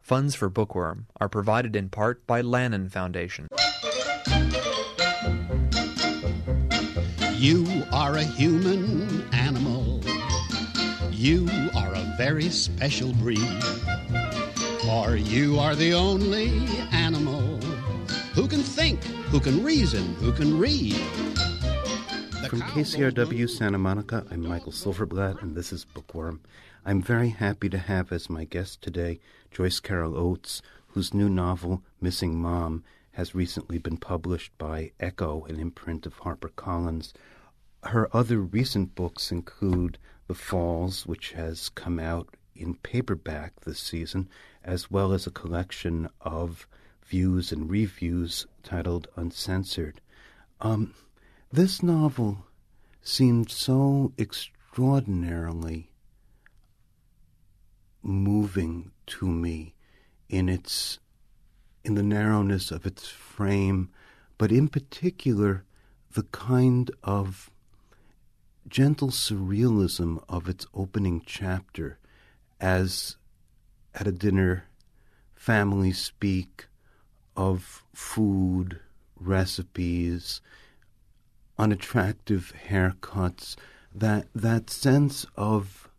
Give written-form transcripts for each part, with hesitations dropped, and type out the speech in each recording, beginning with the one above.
Funds for Bookworm are provided in part by Lannan Foundation. You are a human animal. You are a very special breed. For you are the only animal who can think, who can reason, who can read. From KCRW Santa Monica, I'm Michael Silverblatt, and this is Bookworm. I'm very happy to have as my guest today Joyce Carol Oates, whose new novel, Missing Mom, has recently been published by Echo, an imprint of HarperCollins. Her other recent books include The Falls, which has come out in paperback this season, as well as a collection of views and reviews titled Uncensored. This novel seemed so extraordinarily moving to me in the narrowness of its frame, but in particular the kind of gentle surrealism of its opening chapter, as at a dinner families speak of food, recipes, unattractive haircuts, that sense of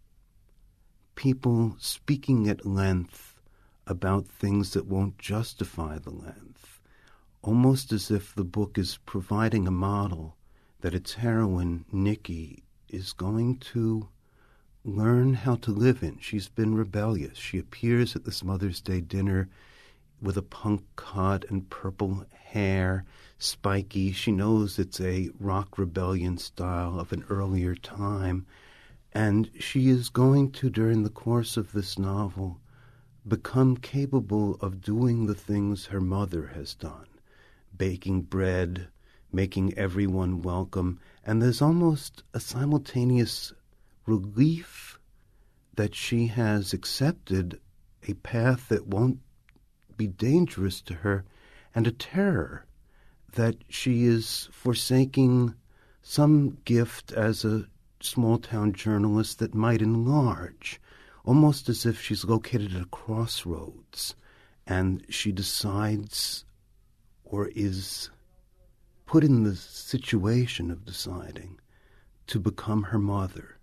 people speaking at length about things that won't justify the length, almost as if the book is providing a model that its heroine, Nikki, is going to learn how to live in. She's been rebellious. She appears at this Mother's Day dinner with a punk cut and purple hair, spiky. She knows it's a rock rebellion style of an earlier time. And she is going to, during the course of this novel, become capable of doing the things her mother has done, baking bread, making everyone welcome. And there's almost a simultaneous relief that she has accepted a path that won't be dangerous to her, and a terror that she is forsaking some gift as a small-town journalist that might enlarge, almost as if she's located at a crossroads, and she decides, or is put in the situation of deciding, to become her mother.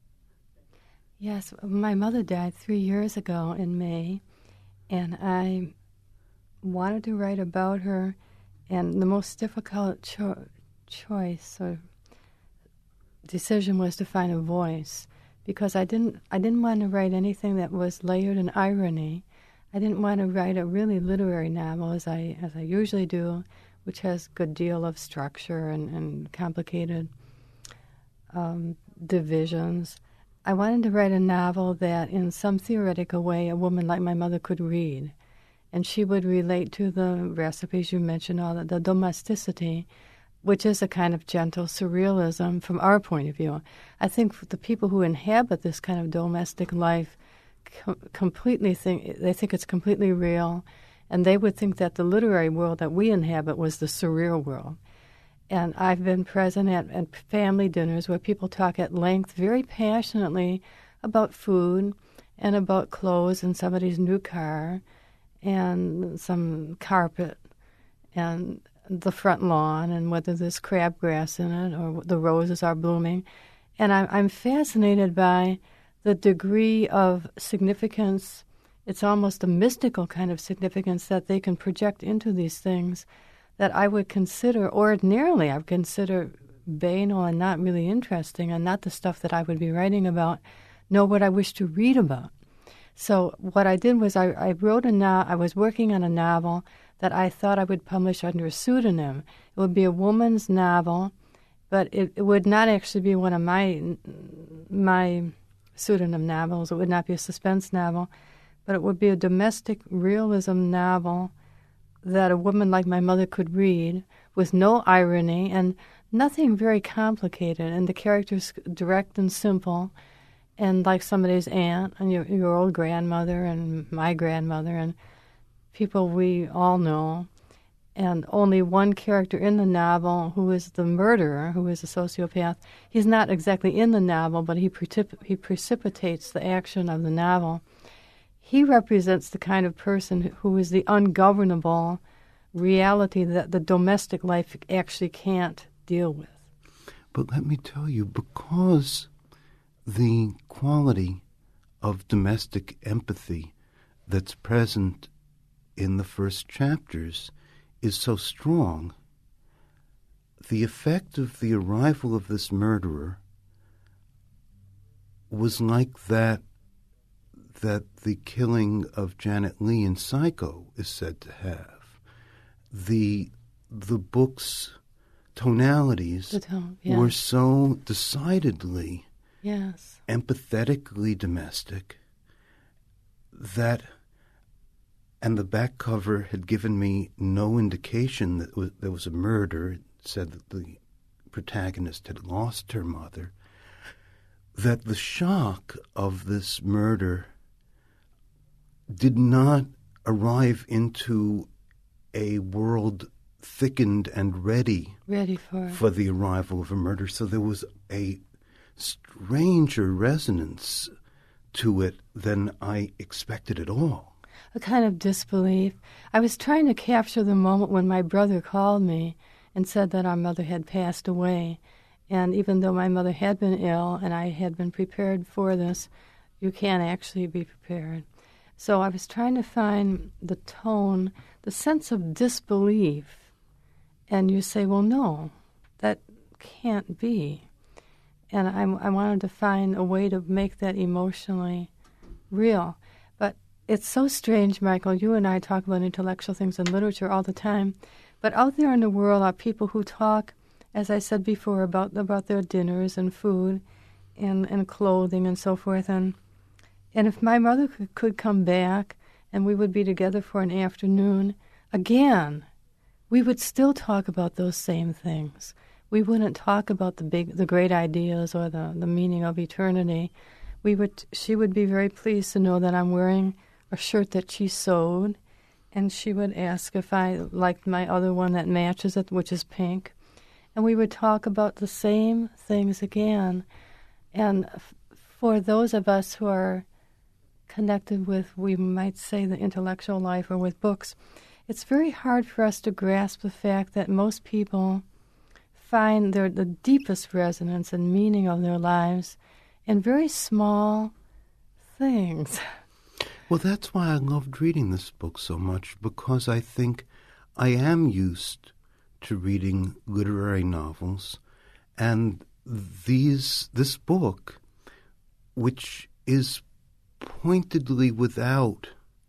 Yes, my mother died 3 years ago in May, and I wanted to write about her, and the most difficult choice or decision was to find a voice, because I didn't want to write anything that was layered in irony. I didn't want to write a really literary novel as I usually do, which has a good deal of structure and complicated divisions. I wanted to write a novel that in some theoretical way a woman like my mother could read, and she would relate to the recipes you mentioned, all the domesticity, which is a kind of gentle surrealism from our point of view. I think the people who inhabit this kind of domestic life completely think it's completely real, and they would think that the literary world that we inhabit was the surreal world. And I've been present at family dinners where people talk at length, very passionately, about food and about clothes and somebody's new car and some carpet and the front lawn and whether there's crabgrass in it or the roses are blooming. And I'm fascinated by the degree of significance. It's almost a mystical kind of significance that they can project into these things that I would consider, ordinarily I would consider banal and not really interesting and not the stuff that I would be writing about, nor what I wish to read about. So what I did was I was working on a novel that I thought I would publish under a pseudonym. It would be a woman's novel, but it would not actually be one of my pseudonym novels. It would not be a suspense novel, but it would be a domestic realism novel that a woman like my mother could read with no irony and nothing very complicated, and the characters direct and simple, and like somebody's aunt and your old grandmother and my grandmother and people we all know, and only one character in the novel who is the murderer, who is a sociopath. He's not exactly in the novel, but he precipitates the action of the novel. he represents the kind of person who is the ungovernable reality that the domestic life actually can't deal with. But let me tell you, because the quality of domestic empathy that's present in the first chapters is so strong, the effect of the arrival of this murderer was like that the killing of Janet Leigh in Psycho is said to have. The book's tonalities were so decidedly empathetically domestic that, and the back cover had given me no indication that there was a murder. It said that the protagonist had lost her mother, that the shock of this murder did not arrive into a world thickened and ready for the arrival of a murder. So there was a stranger resonance to it than I expected at all. A kind of disbelief. I was trying to capture the moment when my brother called me and said that our mother had passed away. And even though my mother had been ill and I had been prepared for this, you can't actually be prepared. So I was trying to find the tone, the sense of disbelief. And you say, well, no, that can't be. And I wanted to find a way to make that emotionally real. But it's so strange, Michael. You and I talk about intellectual things in literature all the time. But out there in the world are people who talk, as I said before, about their dinners and food and clothing and so forth. And if my mother could come back and we would be together for an afternoon, again, we would still talk about those same things. We wouldn't talk about the great ideas or the meaning of eternity. She would be very pleased to know that I'm wearing a shirt that she sewed, and she would ask if I liked my other one that matches it, which is pink. And we would talk about the same things again. And for those of us who are connected with, we might say, the intellectual life or with books, it's very hard for us to grasp the fact that most people find the deepest resonance and meaning of their lives in very small things. Well, that's why I loved reading this book so much, because I think I am used to reading literary novels, and this book, which is pointedly without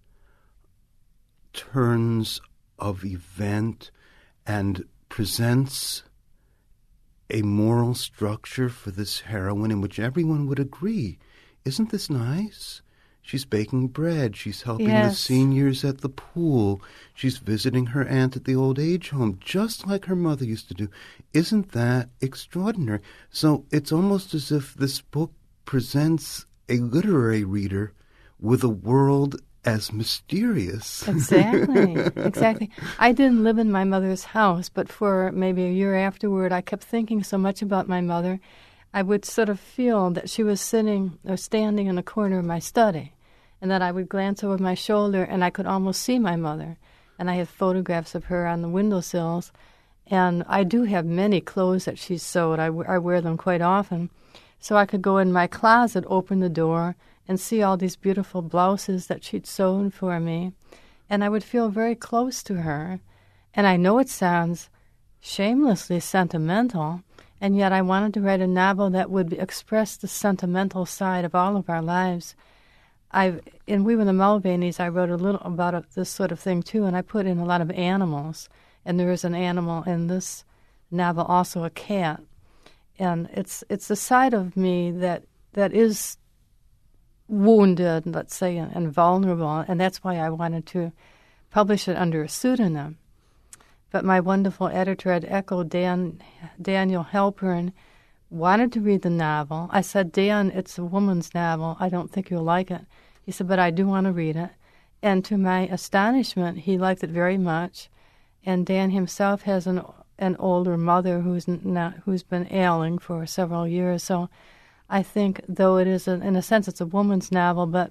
turns of event and presents a moral structure for this heroine in which everyone would agree, isn't this nice? She's baking bread. She's helping the seniors at the pool. She's visiting her aunt at the old age home, just like her mother used to do. Isn't that extraordinary? So it's almost as if this book presents a literary reader with a world as mysterious. Exactly. I didn't live in my mother's house, but for maybe a year afterward, I kept thinking so much about my mother. I would sort of feel that she was sitting or standing in a corner of my study, and that I would glance over my shoulder and I could almost see my mother. And I have photographs of her on the windowsills. And I do have many clothes that she's sewed. I wear them quite often. So I could go in my closet, open the door, and see all these beautiful blouses that she'd sewn for me. And I would feel very close to her. And I know it sounds shamelessly sentimental, and yet I wanted to write a novel that would express the sentimental side of all of our lives. In We Were the Mulvaneys, I wrote a little about this sort of thing too, and I put in a lot of animals. And there is an animal in this novel, also a cat. And it's the side of me that is wounded, let's say, and vulnerable, and that's why I wanted to publish it under a pseudonym. But my wonderful editor at Echo, Daniel Halpern, wanted to read the novel. I said, Dan, it's a woman's novel. I don't think you'll like it. He said, but I do want to read it. And to my astonishment, he liked it very much. And Dan himself has an older mother who's been ailing for several years. So I think, though it is, in a sense, it's a woman's novel, but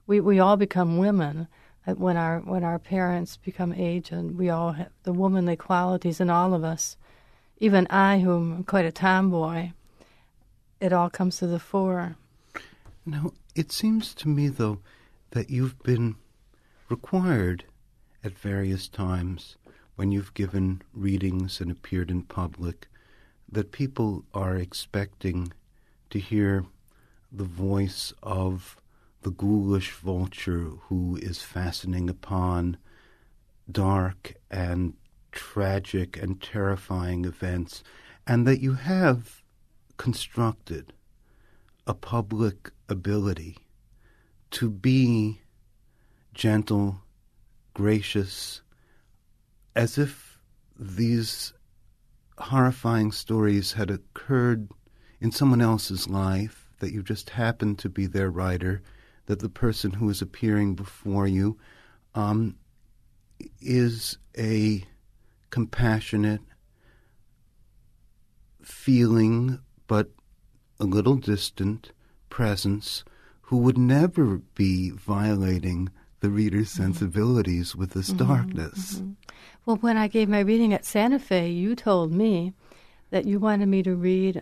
we all become women when our parents become aged, and we all have the womanly qualities in all of us. Even I, who am quite a tomboy, it all comes to the fore. Now, it seems to me, though, that you've been required at various times when you've given readings and appeared in public that people are expecting to hear the voice of the ghoulish vulture who is fastening upon dark and tragic and terrifying events, and that you have constructed a public ability to be gentle, gracious, as if these horrifying stories had occurred in someone else's life, that you just happened to be their writer, that the person who is appearing before you is a compassionate, feeling but a little distant presence who would never be violating the reader's sensibilities with this darkness. Mm-hmm. Well, when I gave my reading at Santa Fe, you told me that you wanted me to read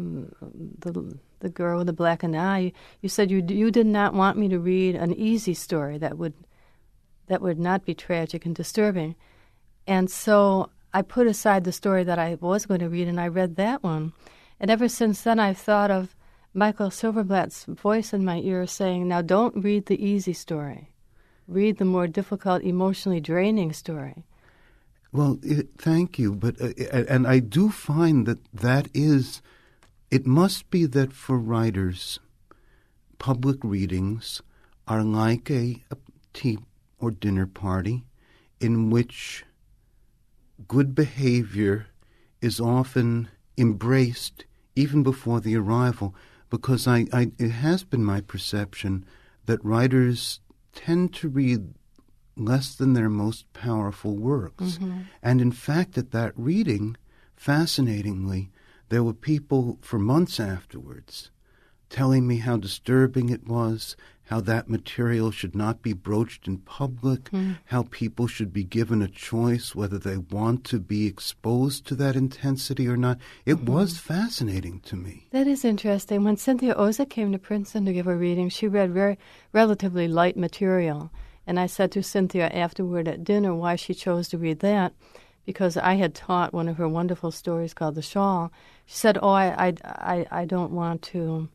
the Girl with the Blackened Eye. You said you did not want me to read an easy story that would not be tragic and disturbing. And so I put aside the story that I was going to read, and I read that one. And ever since then, I've thought of Michael Silverblatt's voice in my ear saying, now don't read the easy story. Read the more difficult, emotionally draining story. Well, thank you. But and I do find that is, it must be that for writers, public readings are like a tea or dinner party in which good behavior is often embraced even before the arrival, because it has been my perception that writers tend to read less than their most powerful works. Mm-hmm. And in fact, at that reading, fascinatingly, there were people for months afterwards telling me how disturbing it was, how that material should not be broached in public, how people should be given a choice whether they want to be exposed to that intensity or not. It was fascinating to me. That is interesting. When Cynthia Ozick came to Princeton to give a reading, she read very relatively light material. And I said to Cynthia afterward at dinner why she chose to read that, because I had taught one of her wonderful stories called The Shawl. She said, I don't want to...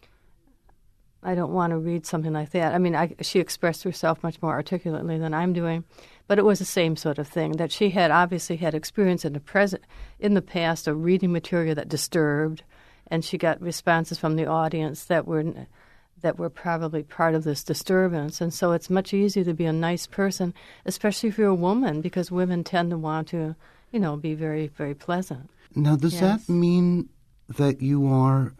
I don't want to read something like that. I mean, she expressed herself much more articulately than I'm doing, but it was the same sort of thing, that she had obviously had experience in the past of reading material that disturbed, and she got responses from the audience that were probably part of this disturbance. And so it's much easier to be a nice person, especially if you're a woman, because women tend to want to, be very, very pleasant. Now, does that mean that you are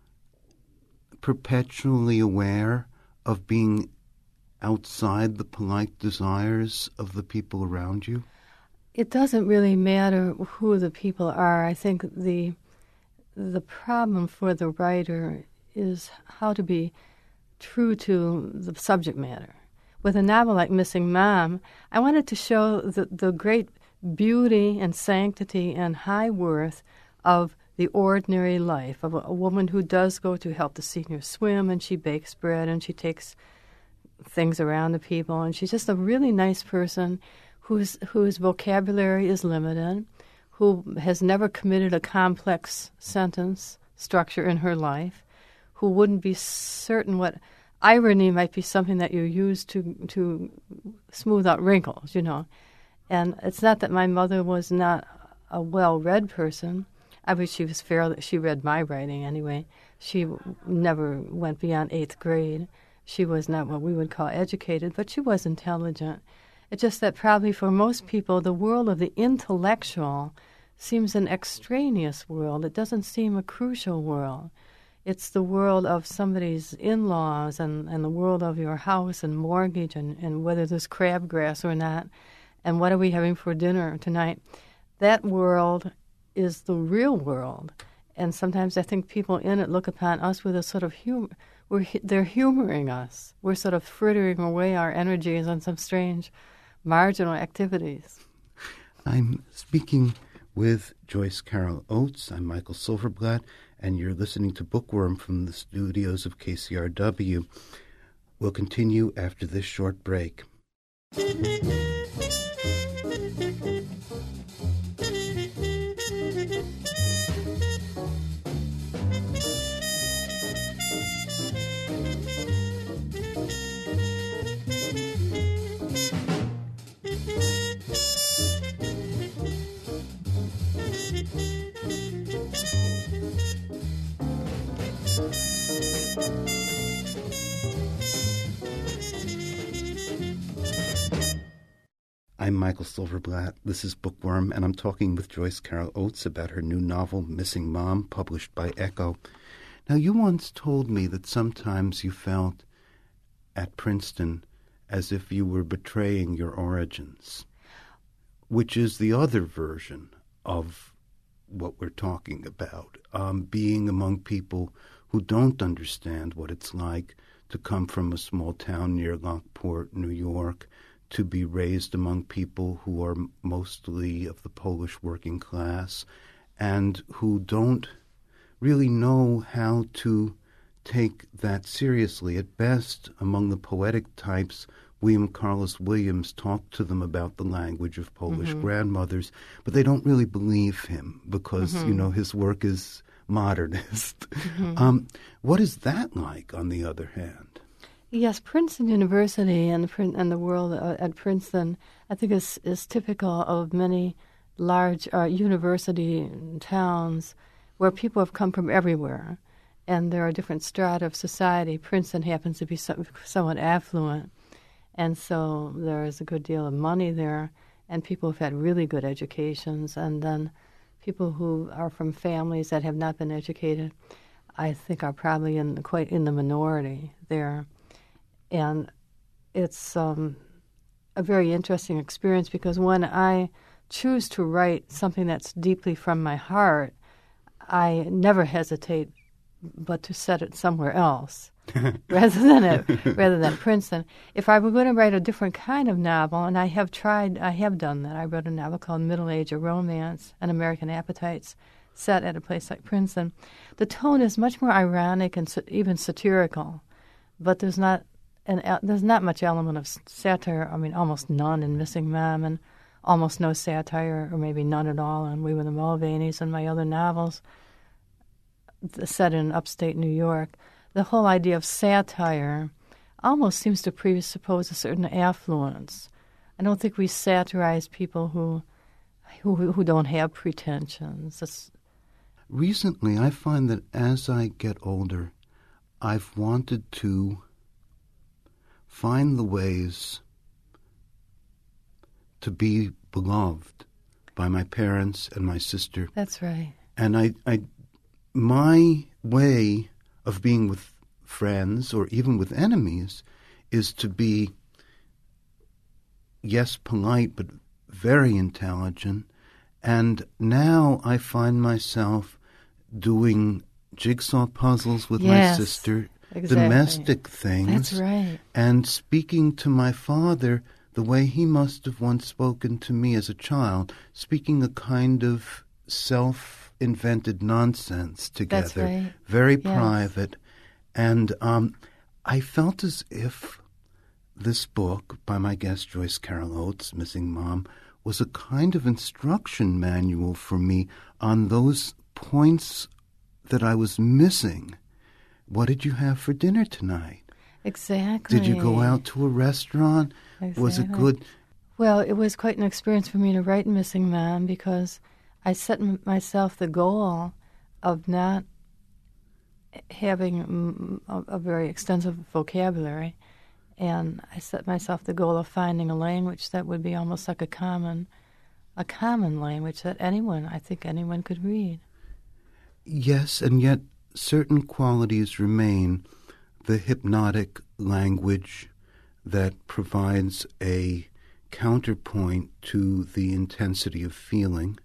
perpetually aware of being outside the polite desires of the people around you? It doesn't really matter who the people are. I think the problem for the writer is how to be true to the subject matter. With a novel like Missing Mom, I wanted to show the great beauty and sanctity and high worth of the ordinary life of a woman who does go to help the seniors swim, and she bakes bread, and she takes things around to people, and she's just a really nice person whose vocabulary is limited, who has never committed a complex sentence structure in her life, who wouldn't be certain what irony might be something that you use to smooth out wrinkles, And it's not that my mother was not a well-read person. I wish she was fair. She read my writing anyway. She never went beyond 8th grade. She was not what we would call educated, but she was intelligent. It's just that probably for most people, the world of the intellectual seems an extraneous world. It doesn't seem a crucial world. It's the world of somebody's in-laws and the world of your house and mortgage and whether there's crabgrass or not and what are we having for dinner tonight. That world is the real world, and sometimes I think people in it look upon us with a sort of humor, they're humoring us. We're sort of frittering away our energies on some strange marginal activities. I'm speaking with Joyce Carol Oates. I'm Michael Silverblatt, and you're listening to Bookworm from the studios of KCRW. We'll continue after this short break. I'm Michael Silverblatt. This is Bookworm, and I'm talking with Joyce Carol Oates about her new novel, Missing Mom, published by Echo. Now, you once told me that sometimes you felt at Princeton as if you were betraying your origins, which is the other version of what we're talking about, being among people who don't understand what it's like to come from a small town near Lockport, New York, to be raised among people who are mostly of the Polish working class and who don't really know how to take that seriously. At best, among the poetic types, William Carlos Williams talked to them about the language of Polish grandmothers, but they don't really believe him because, his work is modernist. What is that like, on the other hand? Yes, Princeton University and the world at Princeton, I think, is typical of many large university towns where people have come from everywhere, and there are different strata of society. Princeton happens to be somewhat affluent, and so there is a good deal of money there, and people have had really good educations, and then people who are from families that have not been educated, I think, are probably quite in the minority there. And it's a very interesting experience because when I choose to write something that's deeply from my heart, I never hesitate but to set it somewhere else rather than Princeton. If I were going to write a different kind of novel, and I have done that. I wrote a novel called Middle Age, a Romance, and American Appetites, set at a place like Princeton. The tone is much more ironic and even satirical, but there's not much element of satire. I mean, almost none in Missing Mom, and almost no satire, or maybe none at all, in We Were the Mulvaneys and my other novels set in upstate New York. The whole idea of satire almost seems to presuppose a certain affluence. I don't think we satirize people who don't have pretensions. Recently, I find that as I get older, I've wanted to find the ways to be beloved by my parents and my sister. That's right. And my way of being with friends or even with enemies is to be, yes, polite, but very intelligent. And now I find myself doing jigsaw puzzles with my sister, exactly. Domestic things. That's right. And speaking to my father the way he must have once spoken to me as a child, speaking a kind of self-invented nonsense together. That's right. Very private. And I felt as if this book by my guest Joyce Carol Oates, Missing Mom, was a kind of instruction manual for me on those points that I was missing. What did you have for dinner tonight? Exactly. Did you go out to a restaurant? Exactly. Was it good? Well, it was quite an experience for me to write Missing Mom because I set myself the goal of not having a very extensive vocabulary, and I set myself the goal of finding a language that would be almost like a common language that I think anyone could read. Yes, and yet certain qualities remain. The hypnotic language that provides a counterpoint to the intensity of feeling,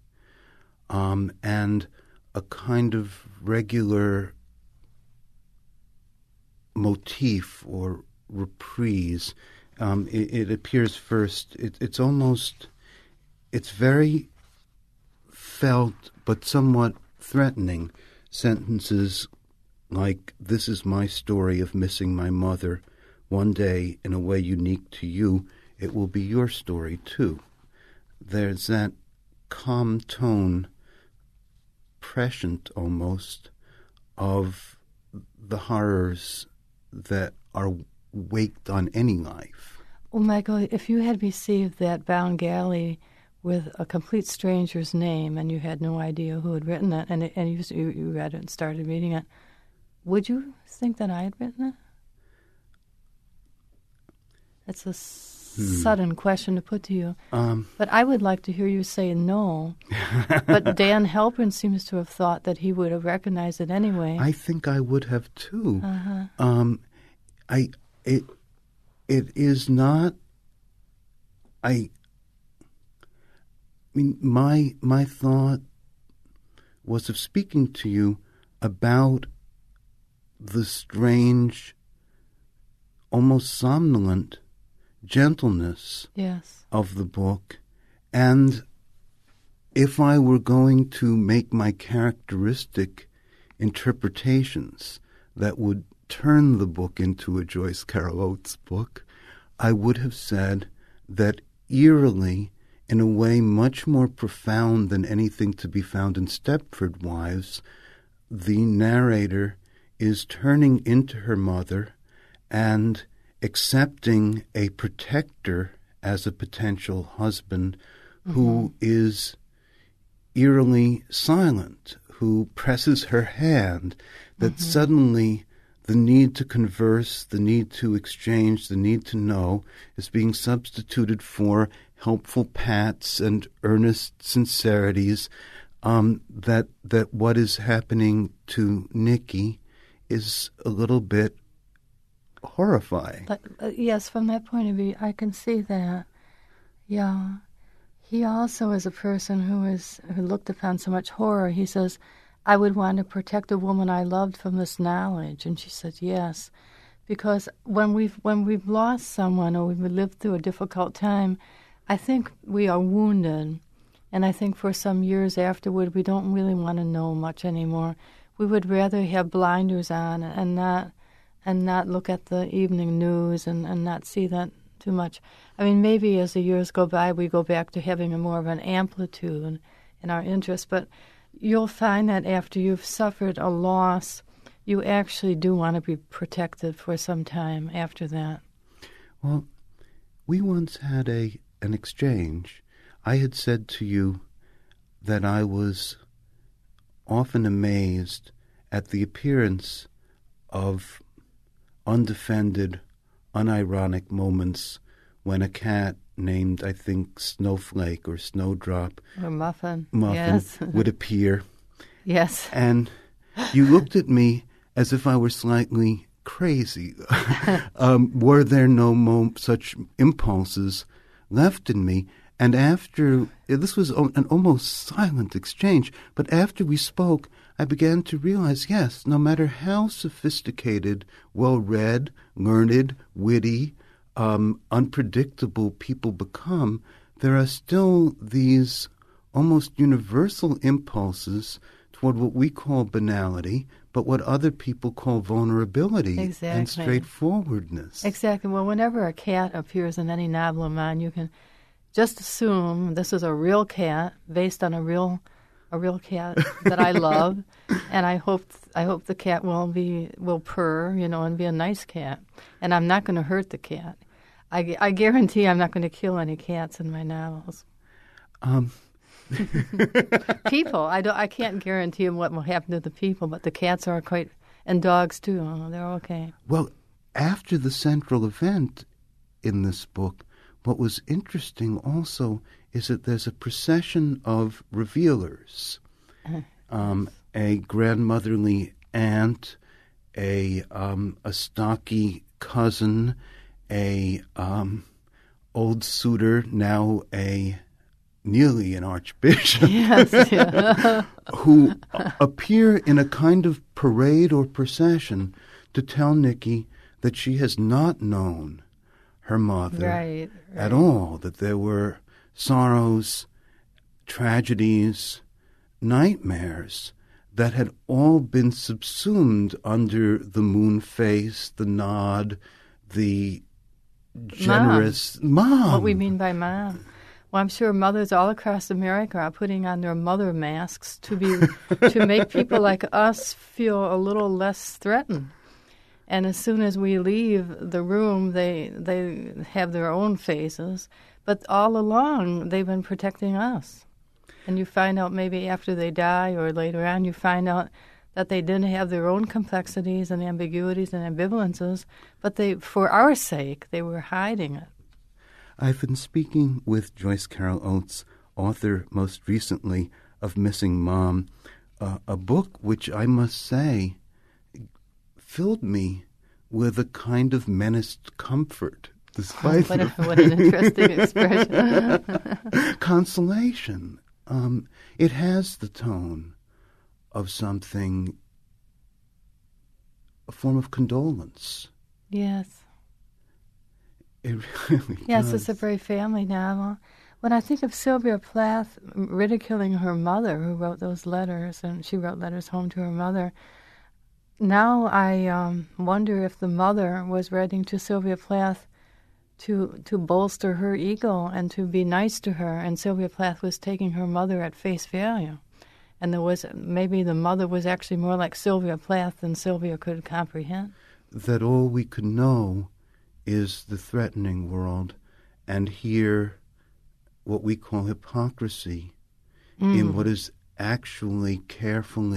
and a kind of regular motif or reprise. It appears first. It's very felt but somewhat threatening. Sentences like, "This is my story of missing my mother. One day, in a way unique to you, it will be your story too." There's that calm tone, prescient almost, of the horrors that are waked on any life. Oh, Michael, if you had received that bound galley with a complete stranger's name and you had no idea who had written it, and you read it and started reading it, would you think that I had written it? It's a sudden question to put to you. But I would like to hear you say no. But Dan Halpern seems to have thought that he would have recognized it anyway. I think I would have too. It is not. I mean, my thought was of speaking to you about the strange, almost somnolent gentleness of the book. And if I were going to make my characteristic interpretations that would turn the book into a Joyce Carol Oates book, I would have said that eerily, in a way much more profound than anything to be found in Stepford Wives, the narrator is turning into her mother and accepting a protector as a potential husband who is eerily silent, who presses her hand, that suddenly the need to converse, the need to exchange, the need to know is being substituted for helpful pats and earnest sincerities, that what is happening to Nicky is a little bit horrifying. Yes, from that point of view, I can see that. Yeah. He also is a person who looked upon so much horror. He says, "I would want to protect a woman I loved from this knowledge." And she said, yes. Because when we've lost someone or we've lived through a difficult time, I think we are wounded. And I think for some years afterward, we don't really want to know much anymore. We would rather have blinders on and not look at the evening news and not see that too much. I mean, maybe as the years go by, we go back to having a more of an amplitude in our interest. But you'll find that after you've suffered a loss, you actually do want to be protected for some time after that. Well, we once had an exchange. I had said to you that I was often amazed at the appearance of undefended, unironic moments when a cat named, I think, Snowflake or Snowdrop Or Muffin. Yes. would appear. Yes. And you looked at me as if I were slightly crazy. Were there no such impulses left in me? And after, this was an almost silent exchange, but after we spoke, I began to realize, yes, no matter how sophisticated, well-read, learned, witty, unpredictable people become, there are still these almost universal impulses toward what we call banality, but what other people call vulnerability and straightforwardness. Exactly. Well, whenever a cat appears in any novel of mine, you can just assume this is a real cat based on a real cat that I love, and I hope the cat will purr, and be a nice cat, and I'm not going to hurt the cat. I guarantee I'm not going to kill any cats in my novels. People, I can't guarantee what will happen to the people, but the cats are quite, and dogs too. They're okay. Well, after the central event in this book, what was interesting also is that there's a procession of revealers, a grandmotherly aunt, a stocky cousin, a old suitor, now nearly an archbishop, yes, who appear in a kind of parade or procession to tell Nikki that she has not known her mother Right. at all, that there were sorrows, tragedies, nightmares that had all been subsumed under the moon face, the nod, the generous mom. What we mean by mom. Well, I'm sure mothers all across America are putting on their mother masks to make people like us feel a little less threatened. And as soon as we leave the room, they have their own faces. But all along, they've been protecting us. And you find out maybe after they die or later on, you find out that they didn't have their own complexities and ambiguities and ambivalences, but for our sake, they were hiding it. I've been speaking with Joyce Carol Oates, author most recently of Missing Mom, a book which I must say filled me with a kind of menaced comfort. Despite what an interesting expression. Consolation. It has the tone of something, a form of condolence. Yes. It really Yes, does. it's a very family novel. When I think of Sylvia Plath ridiculing her mother, who wrote those letters, and she wrote letters home to her mother, now I wonder if the mother was writing to Sylvia Plath to bolster her ego and to be nice to her, and Sylvia Plath was taking her mother at face value. And maybe the mother was actually more like Sylvia Plath than Sylvia could comprehend. That all we could know is the threatening world, and hear what we call hypocrisy in what is actually careful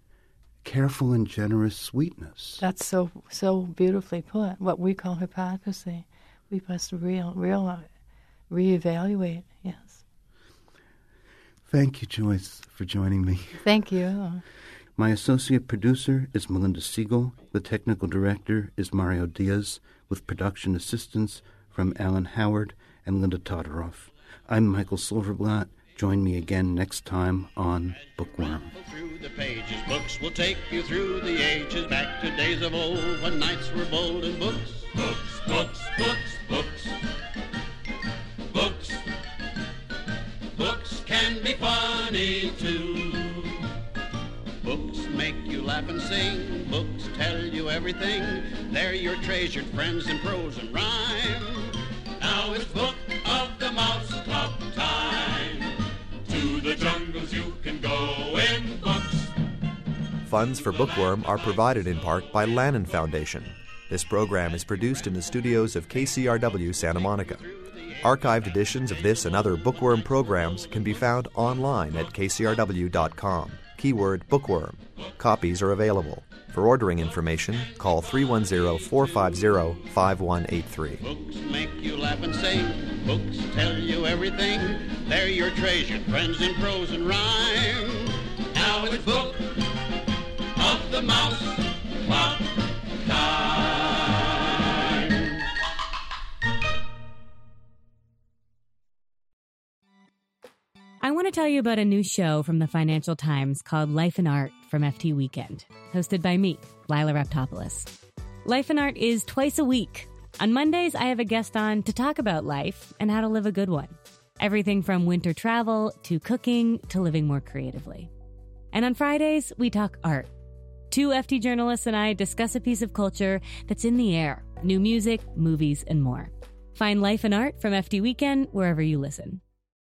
and generous sweetness. That's so beautifully put. What we call hypocrisy, we must reevaluate. Yes. Thank you, Joyce, for joining me. Thank you. My associate producer is Melinda Siegel. The technical director is Mario Diaz, with production assistance from Alan Howard and Linda Todoroff. I'm Michael Silverblatt. Join me again next time on Bookworm. Through the pages, books will take you through the ages, back to days of old when knights were bold and books. Books, books, books, books. Books. Books can be funny too. Books make you laugh and sing. Books tell you everything. They're your treasured friends in prose and rhyme. Now it's Book of the Mouse Club time. To the jungles you can go in books. Funds for Bookworm are provided in part by Lannan Foundation. This program is produced in the studios of KCRW Santa Monica. Archived editions of this and other Bookworm programs can be found online at kcrw.com. Keyword Bookworm. Copies are available. For ordering information, call 310-450-5183. Books make you laugh and sing. Books tell you everything. They're your treasured friends in prose and rhyme. Now it's Book of the Mouse Club time. I want to tell you about a new show from the Financial Times called Life and Art from FT Weekend, hosted by me, Lila Raptopoulos. Life and Art is twice a week. On Mondays, I have a guest on to talk about life and how to live a good one. Everything from winter travel to cooking to living more creatively. And on Fridays, we talk art. Two FT journalists and I discuss a piece of culture that's in the air, new music, movies, and more. Find Life and Art from FT Weekend wherever you listen.